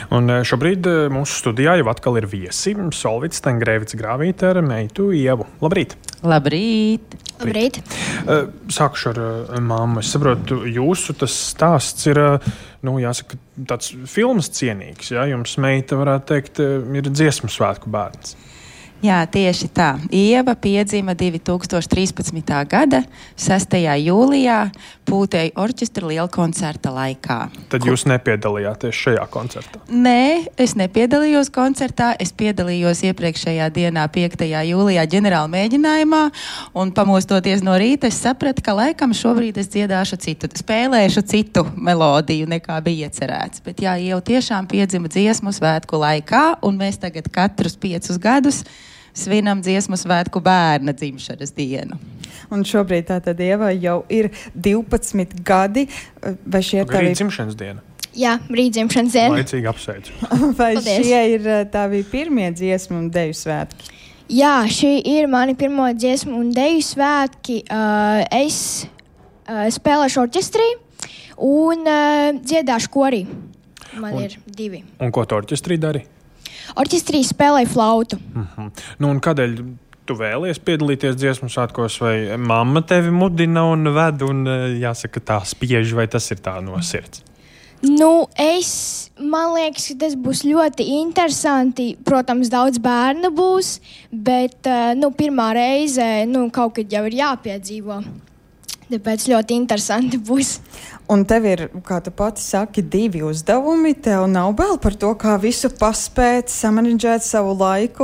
Un šobrīd mūsu studijā jau atkal ir viesi Solvits Stengrēvics Grāvīte ar meitu Ievu. Labrīt! Labrīt! Labrīt! Sākšu ar mammu. Es saprotu, jūsu tas stāsts ir, jāsaka, tāds filmas cienīgs. Ja? Jums meita, varētu teikt, ir dziesmu svētku bērns. Jā, tieši tā. Ieva piedzima 2013. gada 6. jūlijā Pūtēju orķestra liela koncerta laikā. Tad jūs nepiedalījāties šajā koncertā? Nē, es nepiedalījos koncertā. Es piedalījos iepriekšējā dienā 5. jūlijā ģenerāla mēģinājumā, un pamostoties no rīta, es sapratu, ka laikam šobrīd es spēlēšu citu melodiju, nekā bija iecerēts. Bet jā, Ieva tiešām piedzima dziesmu svētku laikā, un mēs tagad katrus 5 gadus svinam dziesmu svētku bērna dzimšanas dienu. Un šobrīd tātad Ieva jau ir 12 gadi. Vai šie ir tavi dzimšanas diena? Jā, rīt dzimšanas diena. Laicīgi apsveicu. Vai Paldies. Šie ir tavi pirmie dziesmu un deju svētki? Jā, šī ir mani pirmo dziesmu un deju svētki. Es spēlēšu orķestrī un dziedāšu korī. Man ir 2. Un ko tu orķestrī dari? Orķestrī spēlēju flautu. Un kādēļ tu vēlies piedalīties dziesmu svētkos, vai mamma tevi mudina un ved, un jāsaka tā spiež, vai tas ir tā no sirds? Man liekas, ka tas būs ļoti interesanti. Protams, daudz bērnu būs, bet pirmā reize kaut kad jau ir jāpiedzīvo. Tāpēc ļoti interesanti būs. Un tev ir, kā tu pati saki, 2 uzdevumi. Tev nav bail par to, kā visu paspēt, samanedžēt savu laiku?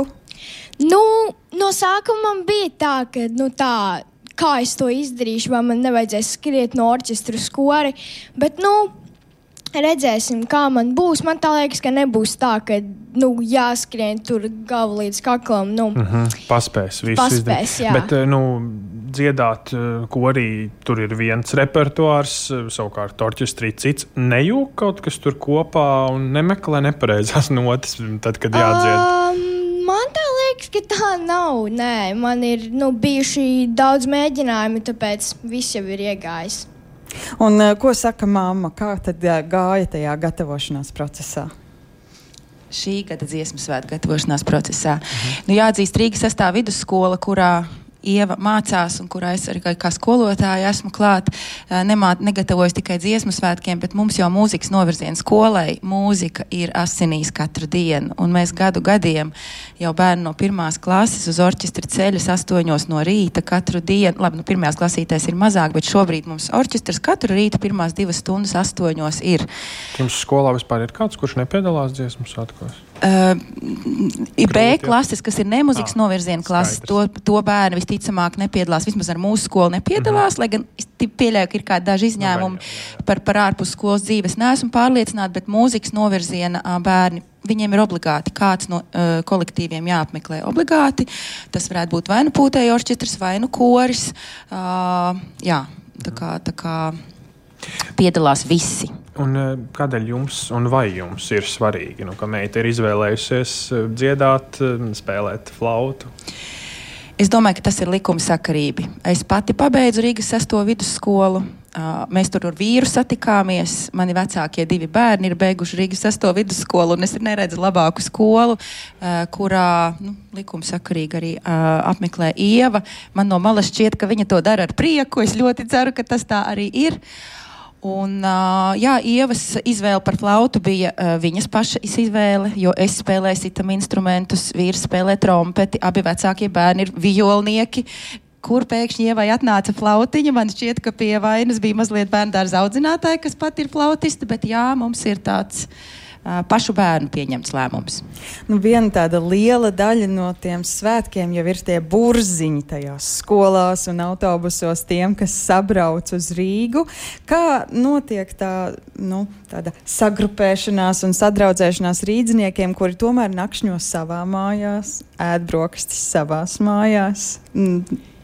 No sākuma man bija tā, kā es to izdarīšu, vai man nevajadzēs skriet no orķestra uz kori. Bet, redzēsim, kā man būs. Man tā liekas, ka nebūs tā, ka jāskrien tur galvu līdz kaklam. Paspēs visu Paspēs, izdarīt. jā. Bet, dziedāt korī, tur ir viens repertuārs, savukārt orķestrī cits. Nejūk kaut kas tur kopā un nemeklē nepareizās notis, tad, kad jādzied? Man tā liekas, ka tā nav. Nē, man ir bijuši daudz mēģinājumi, tāpēc viss jau ir iegājis. Un ko saka mamma? Kā tad gāja tajā gatavošanās procesā? Šī gada dziesmu svētku gatavošanās procesā. Jāatzīst, Rīgas 6. vidusskola, kurā Ieva mācās un kurā es arī kā skolotāja esmu klāt, negatavojas tikai dziesmu svētkiem, bet mums jau mūzikas novirziena skolai mūzika ir asinīs katru dienu. Un mēs gadiem jau bērni no 1. klases uz orķestra ceļas 8 no rīta katru dienu. Labi, 1. klasītēs ir mazāk, bet šobrīd mums orķestrs katru rītu 1. 2 stundas 8 ir. Jums skolā vispār ir kāds, kurš nepiedalās dziesmu svētkos? B klases, kas ir nemuzikas novirziena klases, to bērni visticamāk nepiedalās, vismaz ar mūsu skolu nepiedalās, lai gan es pieļauju, ka ir kādi daži izņēmumi par ārpus skolas dzīves. Neesmu pārliecināta, bet mūzikas novirziena bērni, viņiem ir obligāti kāds no kolektīviem jāapmeklē obligāti. Tas varētu būt vai nu Pūtēju orķestrs, vai nu koris. Jā, tā kā piedalās visi. Un kādēļ jums un vai jums ir svarīgi, ka meita ir izvēlējusies dziedāt, spēlēt flautu? Es domāju, ka tas ir likumsakarība. Es pati pabeidzu Rīgas 6. vidusskolu. Mēs tur ar vīru satikāmies. Mani vecākie 2 bērni ir beiguši Rīgas 6. vidusskolu, un es neredzu labāku skolu, kurā likumsakarīgi arī apmeklē Ieva. Man no malas šķiet, ka viņa to dara ar prieku. Es ļoti ceru, ka tas tā arī ir. Un, Ievas izvēle par flautu bija viņas paša izvēle, jo es spēlēju sitam instrumentus, vīrs spēlē trompeti, abi vecākie bērni ir violnieki. Kur pēkšņi Ievai atnāca flautiņa? Man šķiet, ka pie vainas bija mazliet bērndārza audzinātāja, kas pat ir flautista, bet mums ir tāds pašu bērnu pieņemts lēmums. Viena tāda liela daļa no tiem svētkiem jau ir tie burziņi tajās skolās un autobusos tiem, kas sabrauc uz Rīgu. Kā notiek tāda sagrupēšanās un sadraudzēšanās rīdziniekiem, kuri tomēr nakšņo savā mājās, ēd brokastis savās mājās?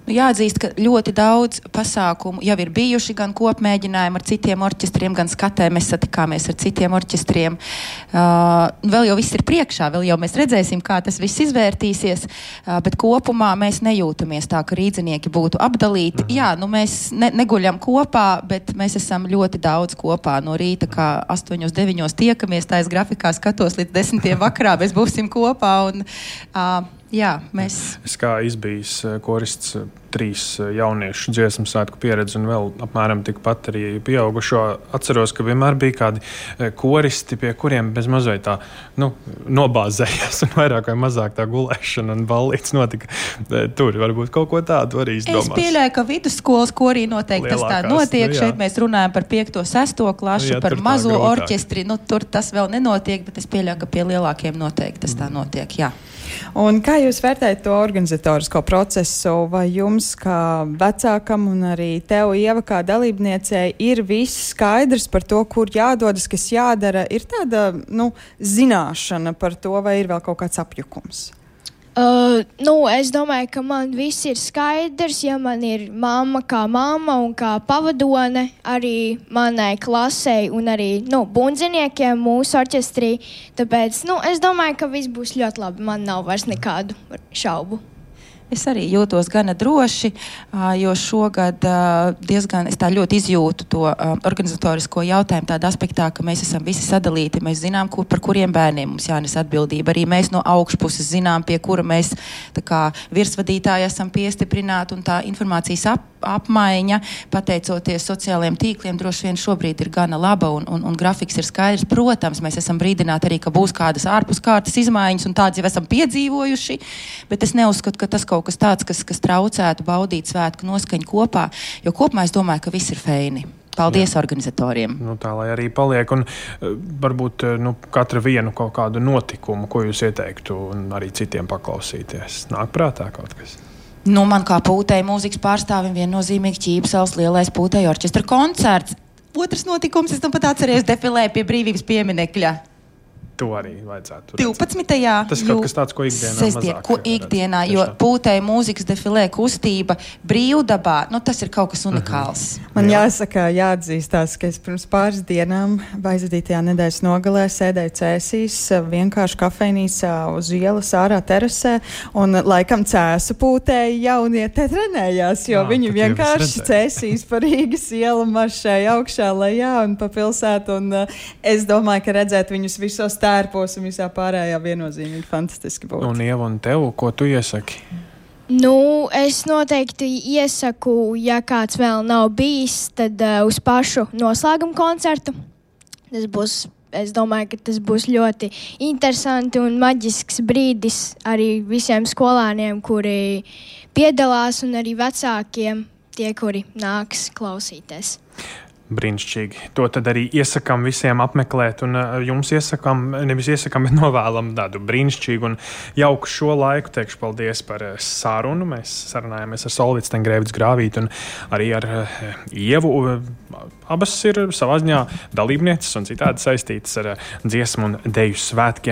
Jāatzīst, ka ļoti daudz pasākumu jau ir bijuši, gan kopmēģinājumi ar citiem orķestriem, gan skatē mēs satikāmies ar citiem orķestriem. Vēl jau viss ir priekšā, vēl jau mēs redzēsim, kā tas viss izvērtīsies, bet kopumā mēs nejūtamies tā, ka rīdzinieki būtu apdalīti. Jā, mēs neguļam kopā, bet mēs esam ļoti daudz kopā. No rīta, kā 8-9 tiekamies, tā es grafikā skatos līdz 10 vakarā, mēs būsim kopā un jā, mēs... Es kā izbijis korists 3 jauniešu dziesmu svētku pieredzi un vēl apmēram tikpat arī pieaugušo. Atceros, ka vienmēr bija kādi koristi, pie kuriem bez mazliet tā nobāzējās un vairāk vai mazāk tā gulēšana un ballītes notika. Tur varbūt kaut ko tādu arī izdomās. Es pieļauju, ka vidusskolas korī noteikti lielākās, tas tā notiek. Šeit mēs runājam par 5. 6. klašu, par mazo orķestri. Tur tas vēl nenotiek, bet es pieļauju, ka pie lielākiem noteikti tas tā notiek, jā. Un kā jūs vērtējat to organizatorisko procesu? Vai jums, kā vecākam un arī tev, Ieva, kā dalībniecei, ir viss skaidrs par to, kur jādodas, kas jādara? Ir tāda, zināšana par to, vai ir vēl kaut kāds apjukums? Es domāju, ka man viss ir skaidrs, ja man ir mamma kā mamma un kā pavadone arī manai klasei un arī, bundziniekiem mūsu orķestrī. Tāpēc, es domāju, ka viss būs ļoti labi. Man nav vairs nekādu šaubu. Es arī jūtos gana droši, jo šogad diezgan es tā ļoti izjūtu to organizatorisko jautājumu tādā aspektā, ka mēs esam visi sadalīti. Mēs zinām, par kuriem bērniem mums jānes atbildība. Arī mēs no augšpuses zinām, pie kura mēs tā kā virsvadītāji esam piestiprināti, un tā informācijas apmaiņa, pateicoties sociālajiem tīkliem, droši vien šobrīd ir gana laba un grafiks ir skaidrs. Protams, mēs esam brīdināti arī, ka būs kādas ārpuskārtas izmaiņas, un tādas jau esam piedzīvojuši, bet es neuzskatu, ka tas kaut kas tāds, kas traucētu baudīt svētku noskaņu kopā, jo kopumā es domāju, ka viss ir feini. Paldies organizatoriem. Tā lai arī paliek. Un varbūt katra vienu kaut kādu notikumu, ko jūs ieteiktu un arī citiem paklausīties. Nāk prātā kaut kas? Man kā pūtēju mūzikas pārstāvim viennozīmīgi Ķīpsels lielais pūtēju orķestra koncerts. Otrs notikums, es pat atcerējos, defilē pie Brīvības pieminekļa. To arī vajadzētu. 12. Tas ir kaut kas tāds, ko ikdienā mazāk. Ikdienā, jo pūtēju mūzikas defilē kustība brīvdabā, tas ir kaut kas unikāls. Man jāsaka, jāatzīstās, ka es pirms pāris dienām aizvadītajā nedēļas nogalē sēdēju Cēsīs, vienkārši kafejnīcā uz ielas ārā terasē, un laikam Cēsu pūtēji jaunie te trenējās, jo viņi vienkārši Cēsīs pa Rīgas ielu maršēja augšā lejā un pa pilsētu, un es domāju, ka redzēt viņus visos tērpos un visā pārējā viennozīmīgi fantastiski būtu. Un Ieva, un tev, ko tu iesaki? Es noteikti iesaku, ja kāds vēl nav bijis, tad uz pašu noslēguma koncertu. Es domāju, ka tas būs ļoti interesanti un maģisks brīdis arī visiem skolāniem, kuri piedalās, un arī vecākiem, tie, kuri nāks klausīties. Brīnišķīgi. To tad arī iesakām visiem apmeklēt, un jums nevis iesakām, bet novēlam tādu brīnišķīgu un jauku šo laiku. Teikšu paldies par sarunu. Mēs sarunājāmies ar Solvītu Stengrēvicu Grāvīti un arī ar Ievu. Abas ir savā ziņā dalībnieces un citādi saistītas ar dziesmu un deju svētkiem.